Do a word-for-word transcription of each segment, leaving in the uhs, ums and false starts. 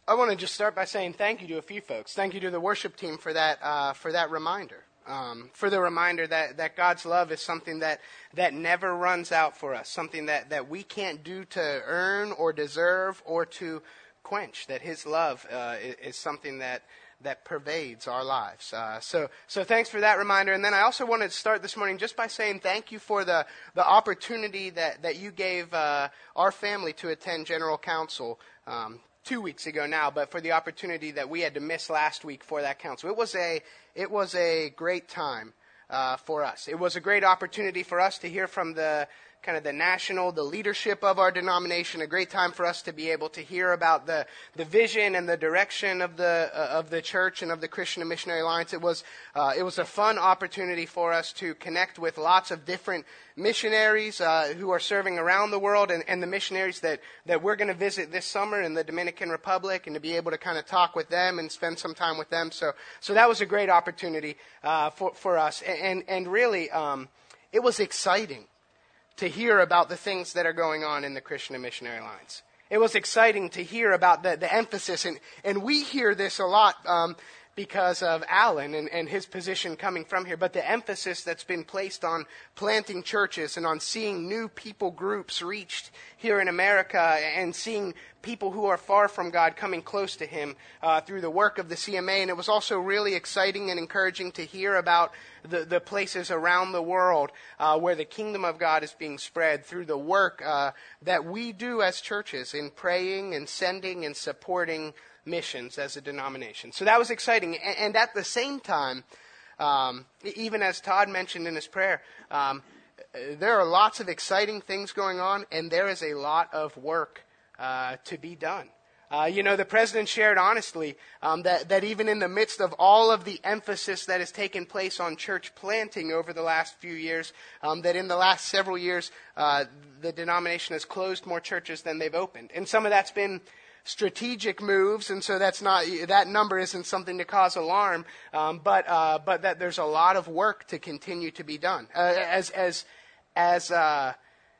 I want to just start by saying thank you to a few folks. Thank you to the worship team for that uh, for that reminder, um, for the reminder that, that God's love is something that, that never runs out for us, something that, that we can't do to earn or deserve or to quench, that His love uh, is, is something that that pervades our lives. Uh, so so thanks for that reminder. And then I also wanted to start this morning just by saying thank you for the, the opportunity that, that you gave uh, our family to attend General Council um two weeks ago now, but for the opportunity that we had to miss last week for that council. It was a it was a great time uh, for us. It was a great opportunity for us to hear from the kind of the national, the leadership of our denomination. A great time for us to be able to hear about the the vision and the direction of the uh, of the church and of the Christian and Missionary Alliance. It was uh, it was a fun opportunity for us to connect with lots of different missionaries uh, who are serving around the world, and, and the missionaries that, that we're going to visit this summer in the Dominican Republic, and to be able to kind of talk with them and spend some time with them. So so that was a great opportunity uh, for, for us. And, and really, um, it was exciting to hear about the things that are going on in the Christian and Missionary Alliance. It was exciting to hear about the, the emphasis, and, and we hear this a lot um, because of Alan and, and his position coming from here, but the emphasis that's been placed on planting churches and on seeing new people groups reached here in America, and seeing people who are far from God coming close to Him uh, through the work of the C M A. And it was also really exciting and encouraging to hear about the, the places around the world uh, where the kingdom of God is being spread through the work uh, that we do as churches in praying and sending and supporting missions as a denomination. So that was exciting. And, and at the same time, um, even as Todd mentioned in his prayer, um, there are lots of exciting things going on, and there is a lot of work uh, to be done. Uh, you know, the president shared honestly um, that, that even in the midst of all of the emphasis that has taken place on church planting over the last few years, um, that in the last several years, uh, the denomination has closed more churches than they've opened. And some of that's been strategic moves, and so that's not that number isn't something to cause alarm, um, but uh, but that there's a lot of work to continue to be done. Uh, as as as uh,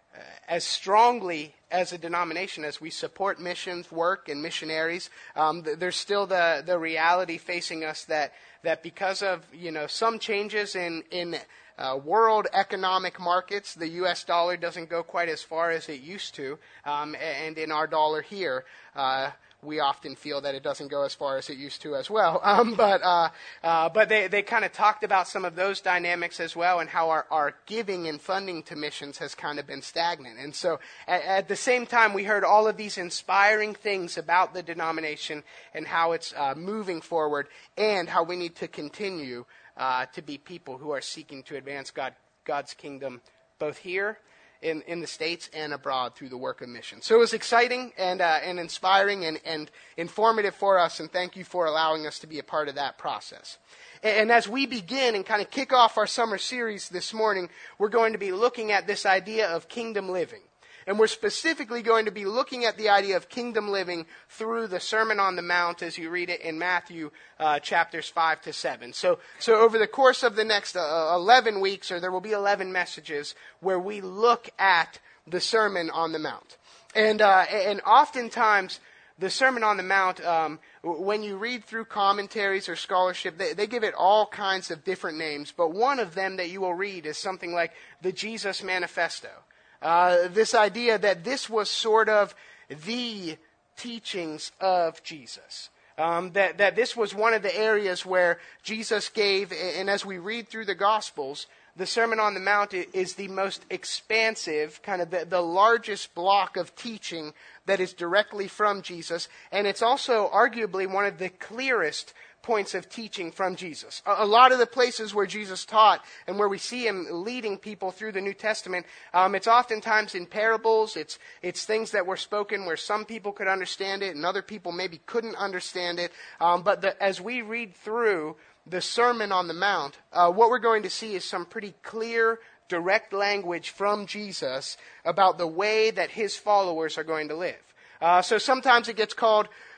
as strongly as a denomination as we support missions work and missionaries, um, th- there's still the the reality facing us that that because of you know some changes in in Uh, world economic markets, the U S dollar doesn't go quite as far as it used to, um, and in our dollar here, uh, we often feel that it doesn't go as far as it used to as well. Um, but uh, uh, but they, they kind of talked about some of those dynamics as well, and how our, our giving and funding to missions has kind of been stagnant. And so at, at the same time, we heard all of these inspiring things about the denomination and how it's uh, moving forward, and how we need to continue Uh, to be people who are seeking to advance God, God's kingdom both here in, in the States and abroad through the work of mission. So it was exciting and uh, and inspiring and, and informative for us, and thank you for allowing us to be a part of that process. And, and as we begin and kind of kick off our summer series this morning, we're going to be looking at this idea of kingdom living. And we're specifically going to be looking at the idea of kingdom living through the Sermon on the Mount as you read it in Matthew uh, chapters five to seven. So so over the course of the next uh, eleven weeks, or there will be eleven messages, where we look at the Sermon on the Mount. And, uh, and oftentimes, the Sermon on the Mount, um, when you read through commentaries or scholarship, they, they give it all kinds of different names. But one of them that you will read is something like the Jesus Manifesto. Uh, this idea that this was sort of the teachings of Jesus. Um, that, that this was one of the areas where Jesus gave, and as we read through the Gospels, the Sermon on the Mount is the most expansive, kind of the, the largest block of teaching that is directly from Jesus. And it's also arguably one of the clearest points of teaching from Jesus. A, a lot of the places where Jesus taught and where we see Him leading people through the New Testament, um, it's oftentimes in parables. It's it's things that were spoken where some people could understand it and other people maybe couldn't understand it. Um, but the, as we read through the Sermon on the Mount, uh, what we're going to see is some pretty clear, direct language from Jesus about the way that His followers are going to live. Uh, so sometimes it gets called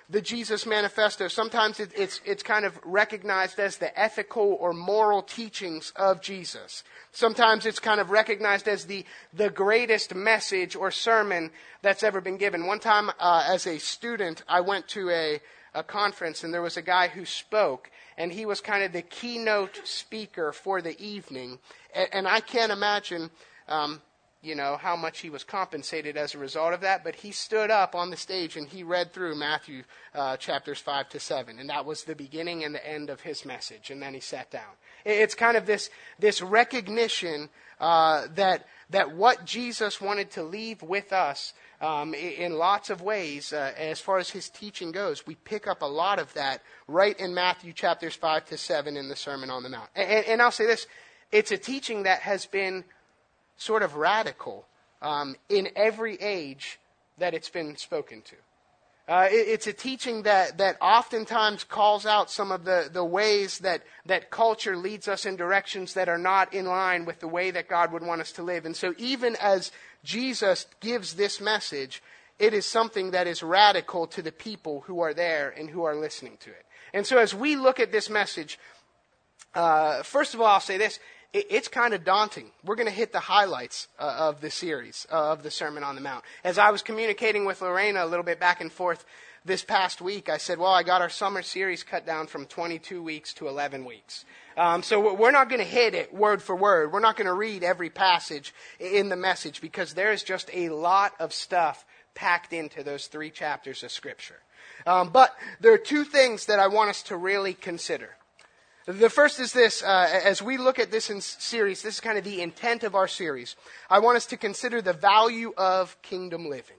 the Jesus Manifesto. Sometimes it, it's it's kind of recognized as the ethical or moral teachings of Jesus. Sometimes it's kind of recognized as the, the greatest message or sermon that's ever been given. One time uh, as a student, I went to a, a conference and there was a guy who spoke, and he was kind of the keynote speaker for the evening. And, and I can't imagine... Um, you know, how much he was compensated as a result of that, but he stood up on the stage and he read through Matthew uh, chapters five to seven, and that was the beginning and the end of his message, and then he sat down. It's kind of this this recognition uh, that that what Jesus wanted to leave with us um, in lots of ways, uh, as far as his teaching goes, we pick up a lot of that right in Matthew chapters five to seven in the Sermon on the Mount. And, and I'll say this, it's a teaching that has been sort of radical um, in every age that it's been spoken to. Uh, it, it's a teaching that, that oftentimes calls out some of the, the ways that, that culture leads us in directions that are not in line with the way that God would want us to live. And so even as Jesus gives this message, it is something that is radical to the people who are there and who are listening to it. And so as we look at this message, uh, first of all, I'll say this. It's kind of daunting. We're going to hit the highlights uh, of the series, uh, of the Sermon on the Mount. As I was communicating with Lorena a little bit back and forth this past week, I said, well, I got our summer series cut down from twenty-two weeks to eleven weeks. Um, so we're not going to hit it word for word. We're not going to read every passage in the message because there is just a lot of stuff packed into those three chapters of Scripture. Um, but there are two things that I want us to really consider. The first is this, uh, as we look at this in series, this is kind of the intent of our series. I want us to consider the value of kingdom living.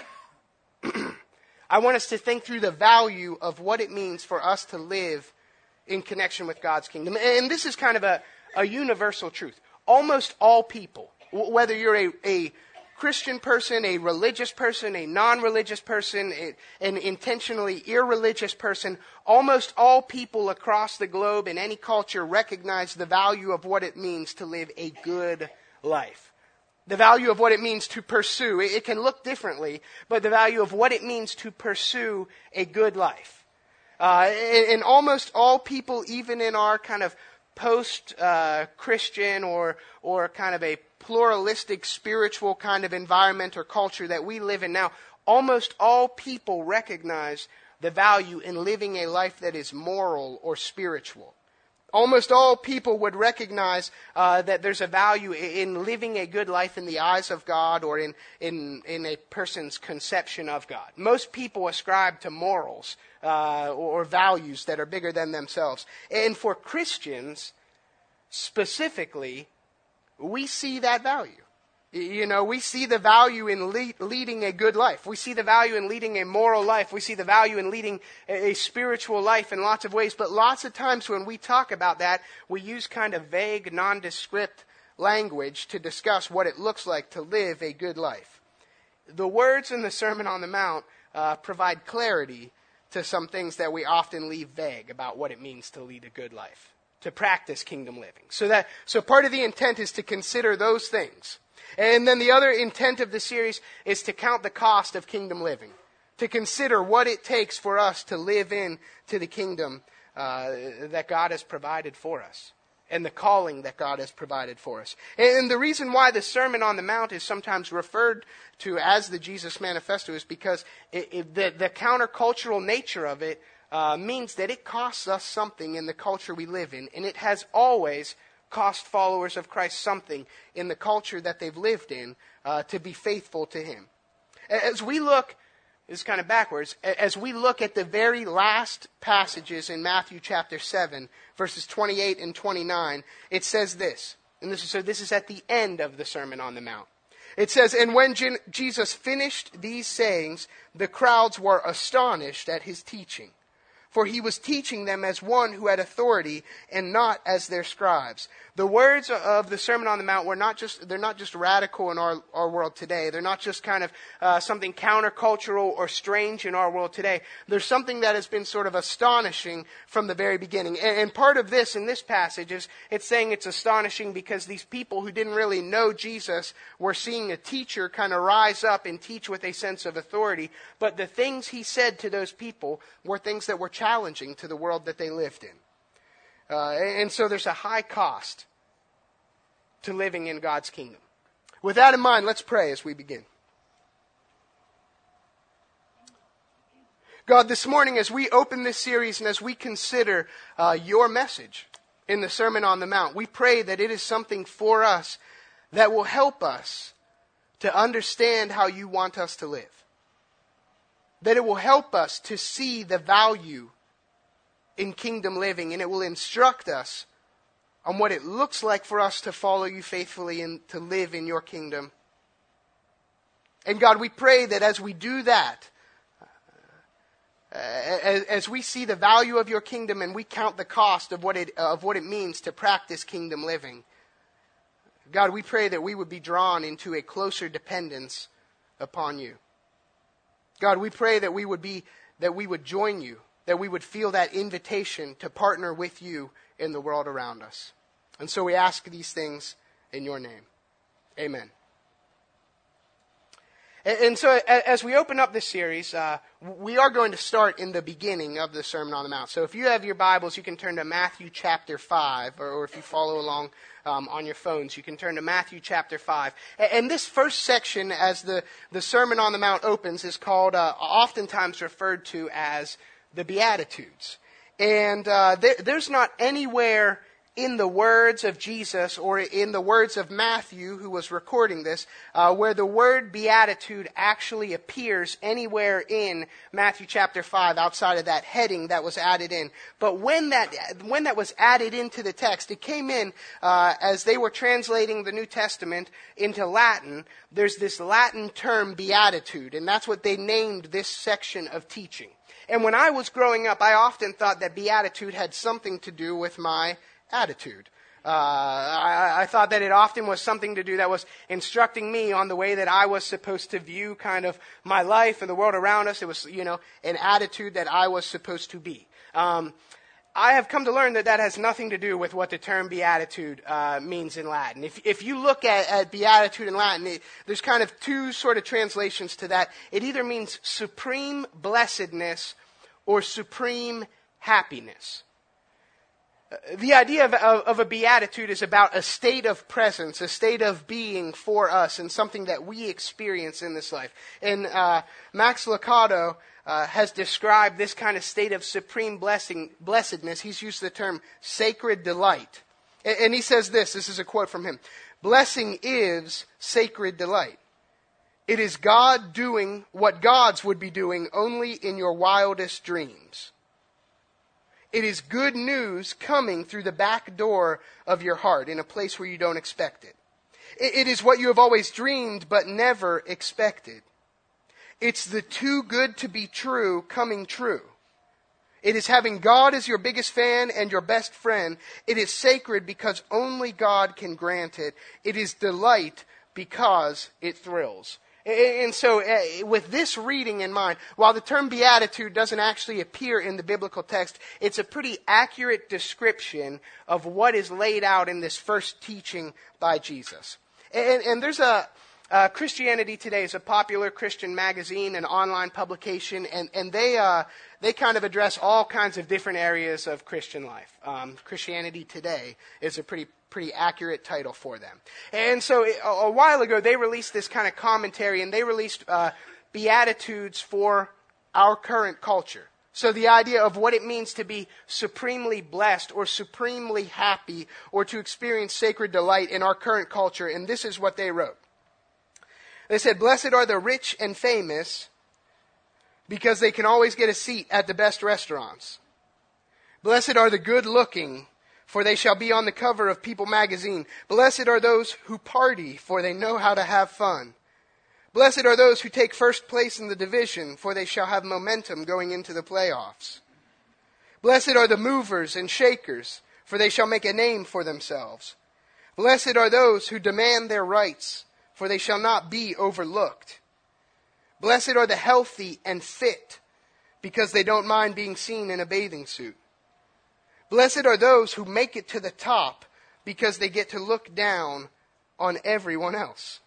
I want us to think through the value of what it means for us to live in connection with God's kingdom. And this is kind of a, a universal truth. Almost all people, whether you're a, a Christian person, a religious person, a non-religious person, a, an intentionally irreligious person, almost all people across the globe in any culture recognize the value of what it means to live a good life. The value of what it means to pursue. It, it can look differently, but the value of what it means to pursue a good life. Uh, and, and almost all people, even in our kind of post-Christian uh, or or kind of a pluralistic spiritual kind of environment or culture that we live in now, almost all people recognize the value in living a life that is moral or spiritual. Almost all people would recognize uh, that there's a value in living a good life in the eyes of God or in, in, in a person's conception of God. Most people ascribe to morals uh, or values that are bigger than themselves. And for Christians, specifically, we see that value. You know, we see the value in le- leading a good life. We see the value in leading a moral life. We see the value in leading a, a spiritual life in lots of ways. But lots of times when we talk about that, we use kind of vague, nondescript language to discuss what it looks like to live a good life. The words in the Sermon on the Mount uh, provide clarity to some things that we often leave vague about what it means to lead a good life, to practice kingdom living. So that so part of the intent is to consider those things. And then the other intent of the series is to count the cost of kingdom living, to consider what it takes for us to live in to the kingdom uh, that God has provided for us and the calling that God has provided for us. And the reason why the Sermon on the Mount is sometimes referred to as the Jesus Manifesto is because it, it, the, the countercultural nature of it uh, means that it costs us something in the culture we live in, and it has always cost followers of Christ something in the culture that they've lived in uh, to be faithful to Him. As we look, this is kind of backwards, as we look at the very last passages in Matthew chapter seven, verses twenty-eight and twenty-nine, it says this, and this is, so this is at the end of the Sermon on the Mount. It says, "And when Je- Jesus finished these sayings, the crowds were astonished at His teaching, for he was teaching them as one who had authority and not as their scribes. The words of the Sermon on the Mount were not just, they're not just radical in our, our world today. They're not just kind of uh, something countercultural or strange in our world today. There's something that has been sort of astonishing from the very beginning. And, and part of this in this passage is it's saying it's astonishing because these people who didn't really know Jesus were seeing a teacher kind of rise up and teach with a sense of authority. But the things he said to those people were things that were challenging to the world that they lived in. Uh, and so there's a high cost to living in God's kingdom. With that in mind, let's pray as we begin. God, this morning as we open this series and as we consider uh, your message in the Sermon on the Mount, we pray that it is something for us that will help us to understand how you want us to live. That it will help us to see the value in kingdom living, and it will instruct us on what it looks like for us to follow you faithfully and to live in your kingdom. And God, we pray that as we do that, uh, as, as we see the value of your kingdom and we count the cost of what it of what it means to practice kingdom living, God, we pray that we would be drawn into a closer dependence upon you. God, we pray that we would be that we would join you, that we would feel that invitation to partner with you in the world around us. And so we ask these things in your name. Amen. And, and so as we open up this series, uh, we are going to start in the beginning of the Sermon on the Mount. So if you have your Bibles, you can turn to Matthew chapter five, or, or if you follow along um, on your phones, you can turn to Matthew chapter five. And, and this first section, as the, the Sermon on the Mount opens, is called, uh, oftentimes referred to as the Beatitudes. And uh, there, there's not anywhere in the words of Jesus or in the words of Matthew, who was recording this, uh, where the word beatitude actually appears anywhere in Matthew chapter five outside of that heading that was added in. But when that when that was added into the text, it came in uh, as they were translating the New Testament into Latin. There's this Latin term beatitude, and that's what they named this section of teaching. And when I was growing up, I often thought that beatitude had something to do with my attitude. Uh, I, I thought that it often was something to do that was instructing me on the way that I was supposed to view kind of my life and the world around us. It was, you know, an attitude that I was supposed to be. Um, I have come to learn that that has nothing to do with what the term beatitude uh, means in Latin. If, if you look at, at beatitude in Latin, it, there's kind of two sort of translations to that. It either means supreme blessedness or supreme happiness. The idea of, of, of a beatitude is about a state of presence, a state of being for us, and something that we experience in this life. And uh, Max Lucado uh, has described this kind of state of supreme blessing, blessedness. He's used the term sacred delight. And, and he says this, this is a quote from him: "Blessing is sacred delight. It is God doing what gods would be doing only in your wildest dreams. It is good news coming through the back door of your heart in a place where you don't expect it. It is what you have always dreamed but never expected. It's the too good to be true coming true. It is having God as your biggest fan and your best friend. It is sacred because only God can grant it. It is delight because it thrills." And so uh, with this reading in mind, while the term beatitude doesn't actually appear in the biblical text, it's a pretty accurate description of what is laid out in this first teaching by Jesus. And, and there's a uh, Christianity Today is a popular Christian magazine, an online publication, and, and they uh, they kind of address all kinds of different areas of Christian life. Um, Christianity Today is a pretty pretty accurate title for them. And so a, a while ago, they released this kind of commentary, and they released uh, Beatitudes for our current culture. So the idea of what it means to be supremely blessed or supremely happy or to experience sacred delight in our current culture. And this is what they wrote. They said, "Blessed are the rich and famous because they can always get a seat at the best restaurants. Blessed are the good-looking, for they shall be on the cover of People magazine. Blessed are those who party, for they know how to have fun. Blessed are those who take first place in the division, for they shall have momentum going into the playoffs. Blessed are the movers and shakers, for they shall make a name for themselves. Blessed are those who demand their rights, for they shall not be overlooked. Blessed are the healthy and fit, because they don't mind being seen in a bathing suit. Blessed are those who make it to the top, because they get to look down on everyone else.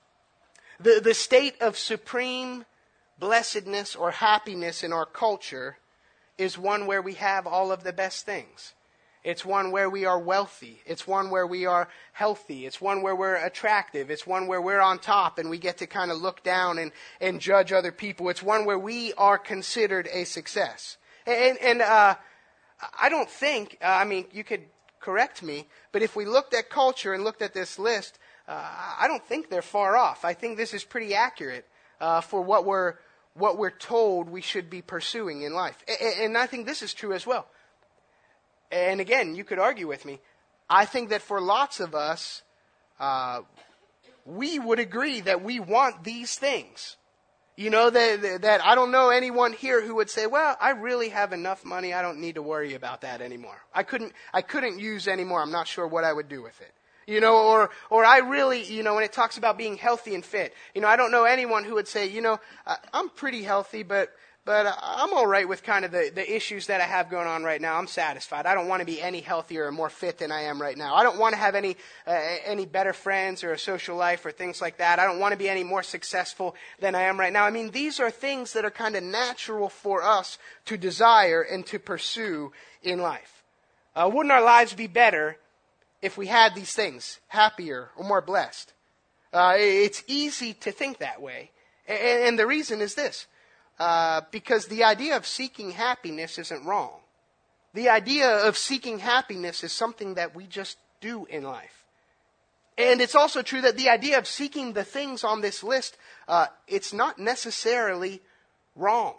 The, the state of supreme blessedness or happiness in our culture is one where we have all of the best things. It's one where we are wealthy. It's one where we are healthy. It's one where we're attractive. It's one where we're on top and we get to kind of look down and, and judge other people. It's one where we are considered a success. And, and uh, I don't think, uh, I mean, you could correct me, but if we looked at culture and looked at this list, uh, I don't think they're far off. I think this is pretty accurate uh, for what we're what we're told we should be pursuing in life. And I think this is true as well. And again, you could argue with me. I think that for lots of us, uh, we would agree that we want these things. You know, that, that I don't know anyone here who would say, well, I really have enough money, I don't need to worry about that anymore. I couldn't, I couldn't use anymore, I'm not sure what I would do with it. You know, or, or I really, you know, when it talks about being healthy and fit, you know, I don't know anyone who would say, you know, I'm pretty healthy, but, but I'm all right with kind of the, the issues that I have going on right now. I'm satisfied. I don't want to be any healthier or more fit than I am right now. I don't want to have any, uh, any better friends or a social life or things like that. I don't want to be any more successful than I am right now. I mean, these are things that are kind of natural for us to desire and to pursue in life. Uh, wouldn't our lives be better if we had these things, happier or more blessed? Uh, it's easy to think that way. And, and the reason is this. Uh, because the idea of seeking happiness isn't wrong. The idea of seeking happiness is something that we just do in life. And it's also true that the idea of seeking the things on this list, uh, it's not necessarily wrong.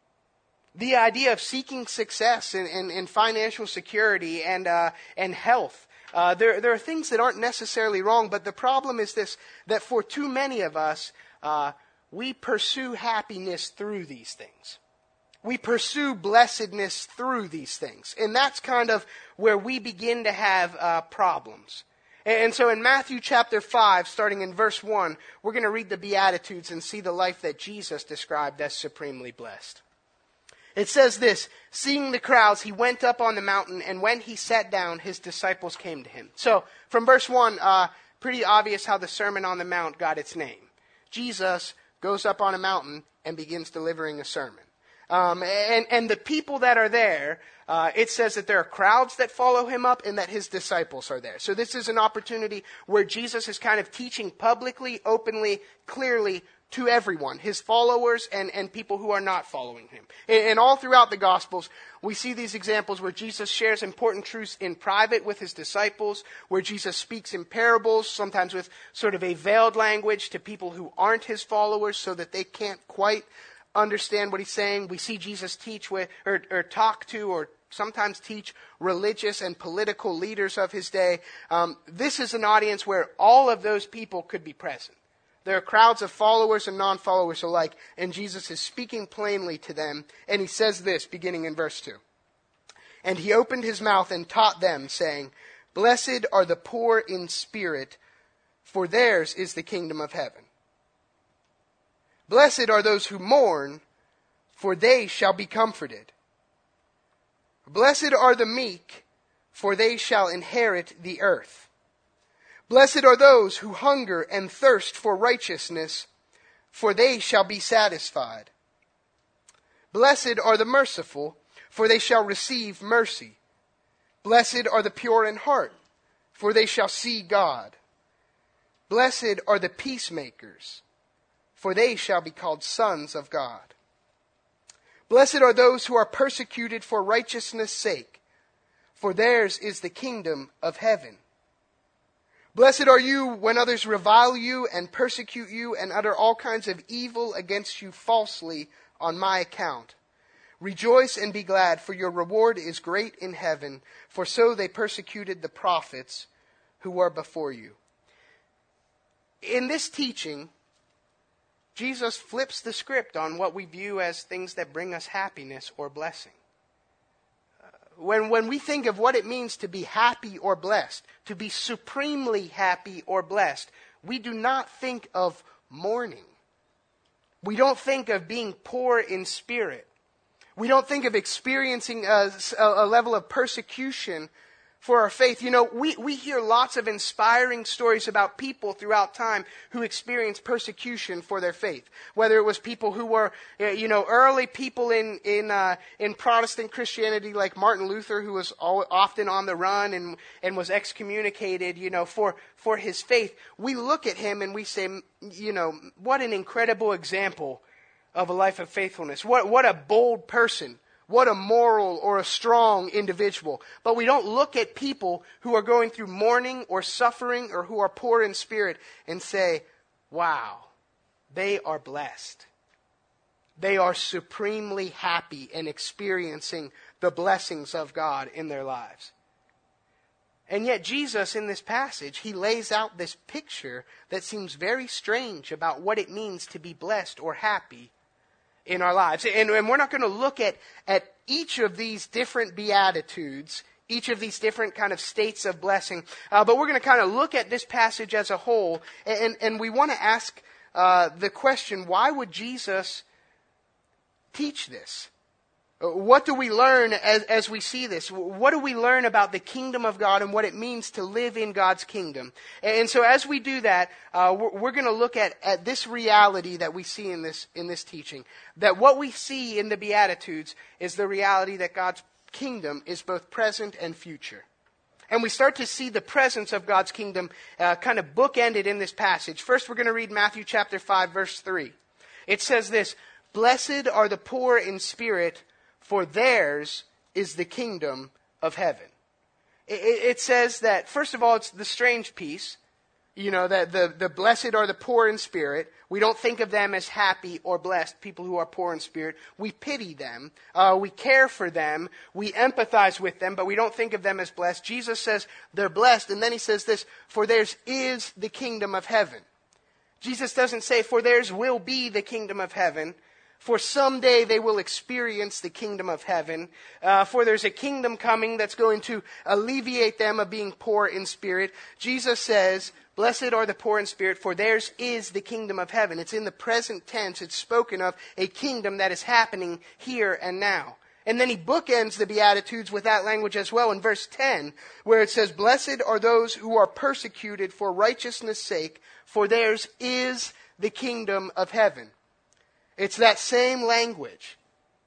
The idea of seeking success and, and, and financial security and, uh, and health, Uh, there, there are things that aren't necessarily wrong, but the problem is this, that for too many of us, uh, we pursue happiness through these things. We pursue blessedness through these things. And that's kind of where we begin to have uh, problems. And, and so in Matthew chapter five, starting in verse one, we're going to read the Beatitudes and see the life that Jesus described as supremely blessed. It says this, seeing the crowds, he went up on the mountain, and when he sat down, his disciples came to him. So, from verse one, uh, pretty obvious how the Sermon on the Mount got its name. Jesus goes up on a mountain and begins delivering a sermon. Um, and, and the people that are there, uh, it says that there are crowds that follow him up and that his disciples are there. So this is an opportunity where Jesus is kind of teaching publicly, openly, clearly, to everyone, his followers and, and people who are not following him. And, and all throughout the Gospels, we see these examples where Jesus shares important truths in private with his disciples, where Jesus speaks in parables, sometimes with sort of a veiled language to people who aren't his followers so that they can't quite understand what he's saying. We see Jesus teach with, or, or talk to or sometimes teach religious and political leaders of his day. Um, this is an audience where all of those people could be present. There are crowds of followers and non-followers alike, and Jesus is speaking plainly to them, and he says this, beginning in verse two. And he opened his mouth and taught them, saying, Blessed are the poor in spirit, for theirs is the kingdom of heaven. Blessed are those who mourn, for they shall be comforted. Blessed are the meek, for they shall inherit the earth. Blessed are those who hunger and thirst for righteousness, for they shall be satisfied. Blessed are the merciful, for they shall receive mercy. Blessed are the pure in heart, for they shall see God. Blessed are the peacemakers, for they shall be called sons of God. Blessed are those who are persecuted for righteousness' sake, for theirs is the kingdom of heaven. Blessed are you when others revile you and persecute you and utter all kinds of evil against you falsely on my account. Rejoice and be glad, for your reward is great in heaven, for so they persecuted the prophets who were before you. In this teaching, Jesus flips the script on what we view as things that bring us happiness or blessing. Uh, when, when we think of what it means to be happy or blessed, to be supremely happy or blessed, we do not think of mourning. We don't think of being poor in spirit. We don't think of experiencing a, a level of persecution for our faith. You know, we, we hear lots of inspiring stories about people throughout time who experienced persecution for their faith. Whether it was people who were, you know, early people in in uh, in Protestant Christianity, like Martin Luther, who was all, often on the run and and was excommunicated, you know, for for his faith. We look at him and we say, you know, what an incredible example of a life of faithfulness. What what a bold person. What a moral or a strong individual. But we don't look at people who are going through mourning or suffering or who are poor in spirit and say, wow, they are blessed. They are supremely happy and experiencing the blessings of God in their lives. And yet Jesus, in this passage, he lays out this picture that seems very strange about what it means to be blessed or happy in our lives. And, and we're not going to look at, at each of these different beatitudes, each of these different kind of states of blessing, uh, but we're going to kind of look at this passage as a whole, and, and we want to ask uh, the question, why would Jesus teach this? What do we learn as, as we see this? What do we learn about the kingdom of God and what it means to live in God's kingdom? And so as we do that, uh, we're, we're going to look at, at this reality that we see in this, in this teaching. That what we see in the Beatitudes is the reality that God's kingdom is both present and future. And we start to see the presence of God's kingdom uh, kind of bookended in this passage. First, we're going to read Matthew chapter five, verse three. It says this, "Blessed are the poor in spirit, for theirs is the kingdom of heaven." It, it says that, first of all, it's the strange piece. You know, that the, the blessed are the poor in spirit. We don't think of them as happy or blessed, people who are poor in spirit. We pity them. Uh, we care for them. We empathize with them, but we don't think of them as blessed. Jesus says they're blessed, and then he says this, "For theirs is the kingdom of heaven." Jesus doesn't say, "For theirs will be the kingdom of heaven." For someday they will experience the kingdom of heaven. Uh, for there's a kingdom coming that's going to alleviate them of being poor in spirit. Jesus says, "Blessed are the poor in spirit, for theirs is the kingdom of heaven." It's in the present tense. It's spoken of a kingdom that is happening here and now. And then he bookends the Beatitudes with that language as well in verse ten, where it says, "Blessed are those who are persecuted for righteousness' sake, for theirs is the kingdom of heaven." It's that same language.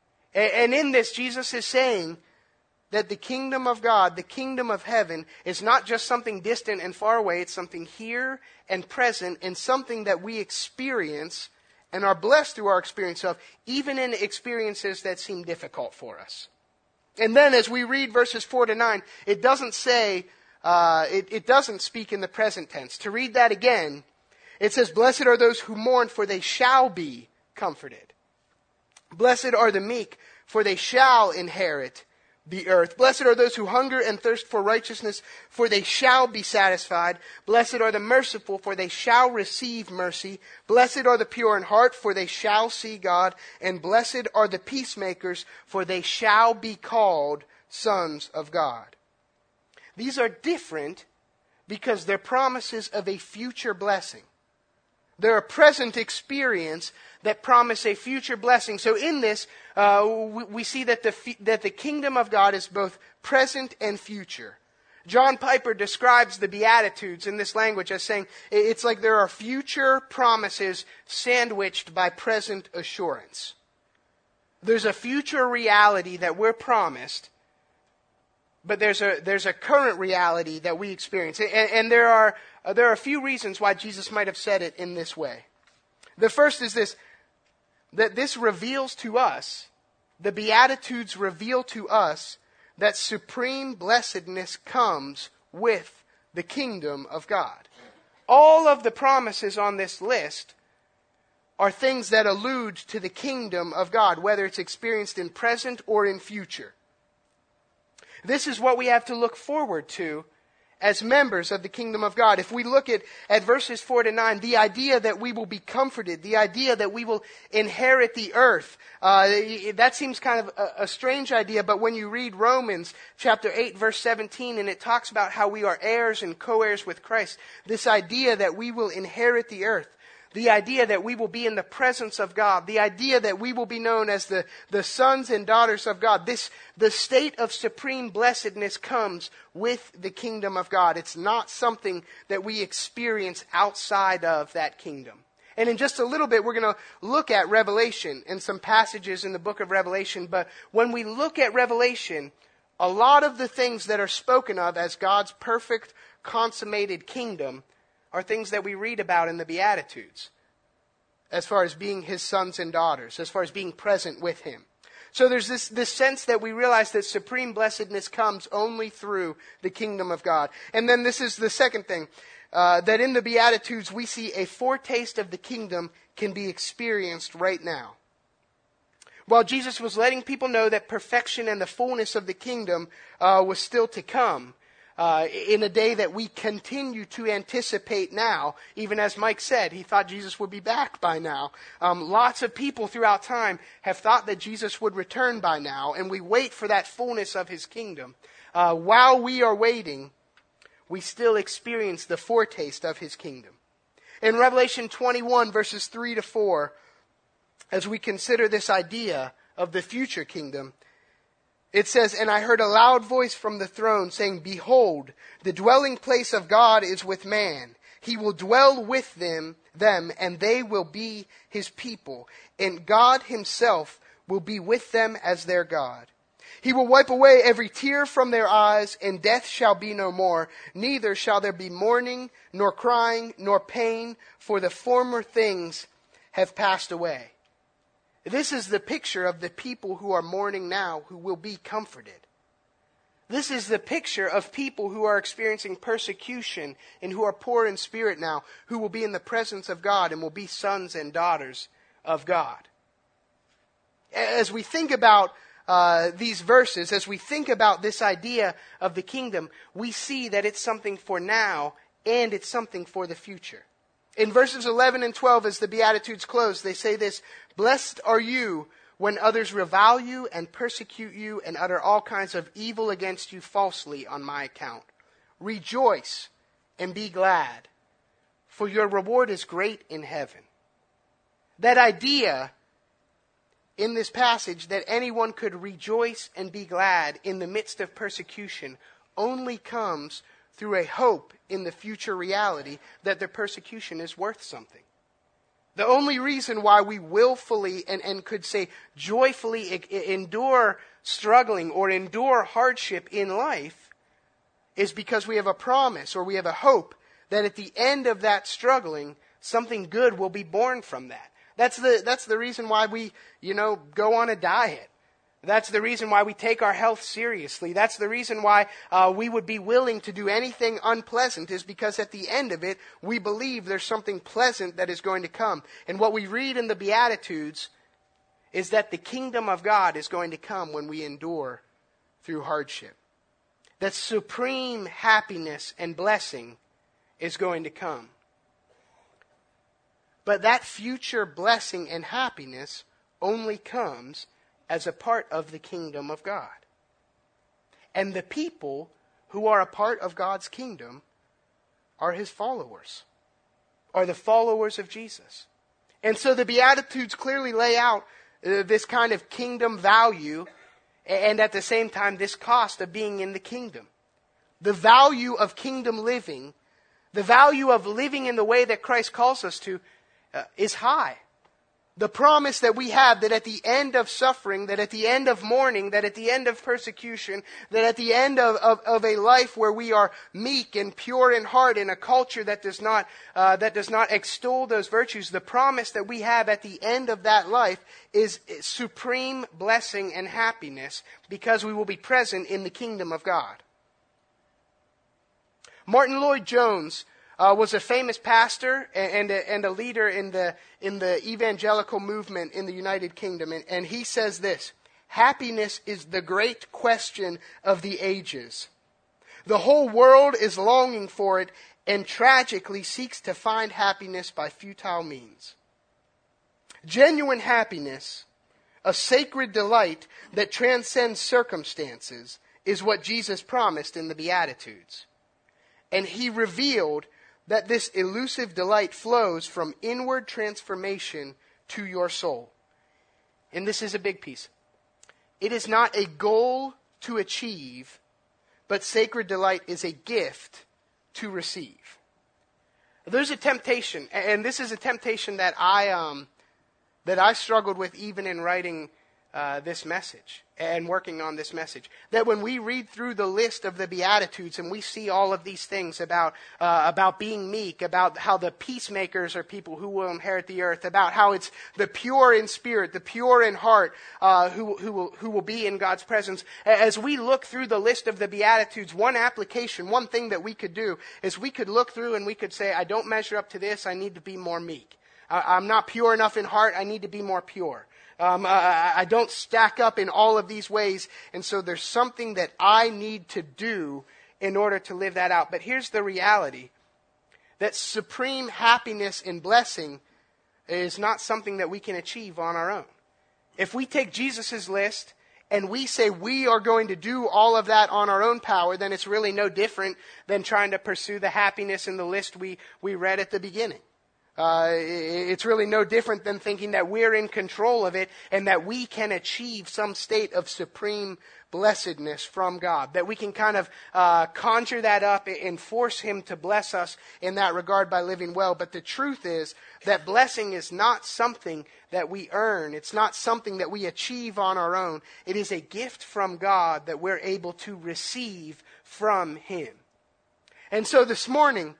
And in this, Jesus is saying that the kingdom of God, the kingdom of heaven, is not just something distant and far away. It's something here and present, and something that we experience and are blessed through our experience of, even in experiences that seem difficult for us. And then as we read verses four to nine, it doesn't say, uh, it, it doesn't speak in the present tense. To read that again, it says, "Blessed are those who mourn, for they shall be comforted. Blessed are the meek, for they shall inherit the earth. Blessed are those who hunger and thirst for righteousness, for they shall be satisfied. Blessed are the merciful, for they shall receive mercy. Blessed are the pure in heart, for they shall see God. And blessed are the peacemakers, for they shall be called sons of God." These are different because they're promises of a future blessing. They're a present experience that promise a future blessing. So in this, uh, we, we see that the that the kingdom of God is both present and future. John Piper describes the Beatitudes in this language as saying it's like there are future promises sandwiched by present assurance. There's a future reality that we're promised, but there's a there's a current reality that we experience, and, and there are uh, there are a few reasons why Jesus might have said it in this way. The first is this: that this reveals to us, the Beatitudes reveal to us, that supreme blessedness comes with the kingdom of God. All of the promises on this list are things that allude to the kingdom of God, whether it's experienced in present or in future. This is what we have to look forward to as members of the kingdom of God. If we look at, at verses four to nine, the idea that we will be comforted, the idea that we will inherit the earth, uh, that seems kind of a, a strange idea, but when you read Romans chapter eight, verse seventeen, and it talks about how we are heirs and co-heirs with Christ, this idea that we will inherit the earth, the idea that we will be in the presence of God, the idea that we will be known as the, the sons and daughters of God. This, the state of supreme blessedness comes with the kingdom of God. It's not something that we experience outside of that kingdom. And in just a little bit, we're going to look at Revelation and some passages in the book of Revelation. But when we look at Revelation, a lot of the things that are spoken of as God's perfect, consummated kingdom are things that we read about in the Beatitudes, as far as being his sons and daughters, as far as being present with him. So there's this, this sense that we realize that supreme blessedness comes only through the kingdom of God. And then this is the second thing, uh, that in the Beatitudes we see a foretaste of the kingdom can be experienced right now. While Jesus was letting people know that perfection and the fullness of the kingdom uh, was still to come, Uh, in a day that we continue to anticipate now, even as Mike said, he thought Jesus would be back by now. Um, lots of people throughout time have thought that Jesus would return by now, and we wait for that fullness of his kingdom. Uh, while we are waiting, we still experience the foretaste of his kingdom. In Revelation twenty-one, verses three to four, as we consider this idea of the future kingdom, it says, "And I heard a loud voice from the throne saying, Behold, the dwelling place of God is with man. He will dwell with them, them, and they will be his people. And God himself will be with them as their God. He will wipe away every tear from their eyes, and death shall be no more. Neither shall there be mourning, nor crying, nor pain, for the former things have passed away." This is the picture of the people who are mourning now who will be comforted. This is the picture of people who are experiencing persecution and who are poor in spirit now, who will be in the presence of God and will be sons and daughters of God. As we think about uh, these verses, as we think about this idea of the kingdom, we see that it's something for now and it's something for the future. In verses eleven and twelve, as the Beatitudes close, they say this, "Blessed are you when others revile you and persecute you and utter all kinds of evil against you falsely on my account. Rejoice and be glad, for your reward is great in heaven." That idea in this passage that anyone could rejoice and be glad in the midst of persecution only comes through a hope in the future reality that their persecution is worth something. The only reason why we willfully and, and could say joyfully I- endure struggling or endure hardship in life is because we have a promise or we have a hope that at the end of that struggling, something good will be born from that. That's the, that's the reason why we, you know, go on a diet. That's the reason why we take our health seriously. That's the reason why uh, we would be willing to do anything unpleasant, is because at the end of it, we believe there's something pleasant that is going to come. And what we read in the Beatitudes is that the kingdom of God is going to come when we endure through hardship. That supreme happiness and blessing is going to come. But that future blessing and happiness only comes as a part of the kingdom of God. And the people who are a part of God's kingdom are his followers, are the followers of Jesus. And so the Beatitudes clearly lay out uh, this kind of kingdom value and at the same time this cost of being in the kingdom. The value of kingdom living, the value of living in the way that Christ calls us to, uh, is high. The promise that we have that at the end of suffering, that at the end of mourning, that at the end of persecution, that at the end of, of, of a life where we are meek and pure in heart in a culture that does not uh, that does not extol those virtues, the promise that we have at the end of that life is supreme blessing and happiness because we will be present in the kingdom of God. Martin Lloyd-Jones Uh, was a famous pastor and a, and a leader in the in the evangelical movement in the United Kingdom. And, and he says this, "Happiness is the great question of the ages. The whole world is longing for it and tragically seeks to find happiness by futile means. Genuine happiness, a sacred delight that transcends circumstances, is what Jesus promised in the Beatitudes. And he revealed that this elusive delight flows from inward transformation to your soul. And this is a big piece. It is not a goal to achieve, but sacred delight is a gift to receive. There's a temptation, and this is a temptation that I um, that I struggled with even in writing uh, this message and working on this message. That when we read through the list of the Beatitudes and we see all of these things about uh, about being meek, about how the peacemakers are people who will inherit the earth, about how it's the pure in spirit, the pure in heart, uh, who who will who will be in God's presence. As we look through the list of the Beatitudes, one application, one thing that we could do is we could look through and we could say, I don't measure up to this. I need to be more meek. I, I'm not pure enough in heart. I need to be more pure. Um, I, I don't stack up in all of these ways, and so there's something that I need to do in order to live that out. But here's the reality, that supreme happiness and blessing is not something that we can achieve on our own. If we take Jesus' list and we say we are going to do all of that on our own power, then it's really no different than trying to pursue the happiness in the list we, we read at the beginning. Uh, it's really no different than thinking that we're in control of it and that we can achieve some state of supreme blessedness from God. That we can kind of uh, conjure that up and force Him to bless us in that regard by living well. But the truth is that blessing is not something that we earn. It's not something that we achieve on our own. It is a gift from God that we're able to receive from Him. And so this morning,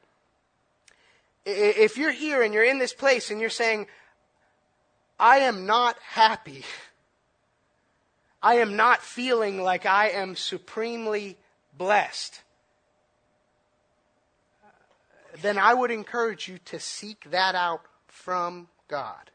if you're here and you're in this place and you're saying, I am not happy, I am not feeling like I am supremely blessed, then I would encourage you to seek that out from God.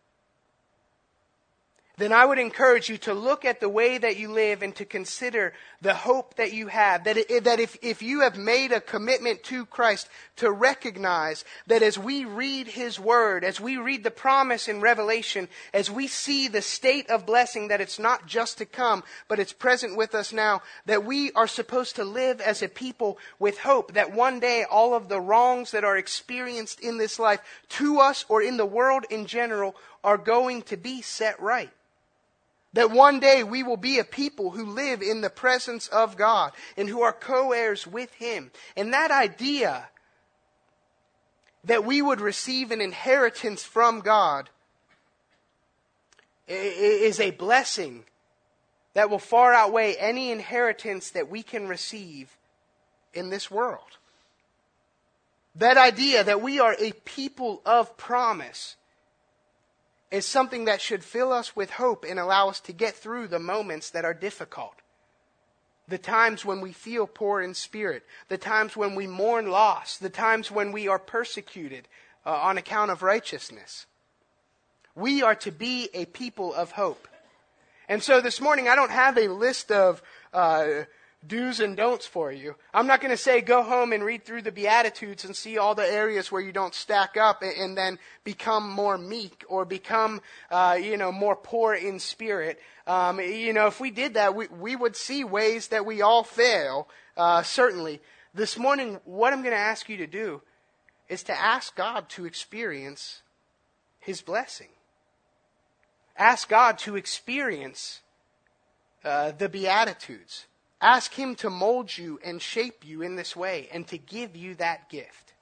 Then I would encourage you to look at the way that you live and to consider the hope that you have. That, it, that if, if you have made a commitment to Christ, to recognize that as we read His Word, as we read the promise in Revelation, as we see the state of blessing, that it's not just to come, but it's present with us now, that we are supposed to live as a people with hope. That one day all of the wrongs that are experienced in this life to us or in the world in general are going to be set right. That one day we will be a people who live in the presence of God and who are co-heirs with Him. And that idea that we would receive an inheritance from God is a blessing that will far outweigh any inheritance that we can receive in this world. That idea that we are a people of promise is something that should fill us with hope and allow us to get through the moments that are difficult. The times when we feel poor in spirit. The times when we mourn loss. The times when we are persecuted uh, on account of righteousness. We are to be a people of hope. And so this morning I don't have a list of uh, do's and don'ts for you. I'm not going to say go home and read through the Beatitudes and see all the areas where you don't stack up and, and then become more meek or become, uh, you know, more poor in spirit. Um, you know, if we did that, we, we would see ways that we all fail, uh, certainly. This morning, what I'm going to ask you to do is to ask God to experience His blessing. Ask God to experience uh, the Beatitudes. Ask Him to mold you and shape you in this way and to give you that gift.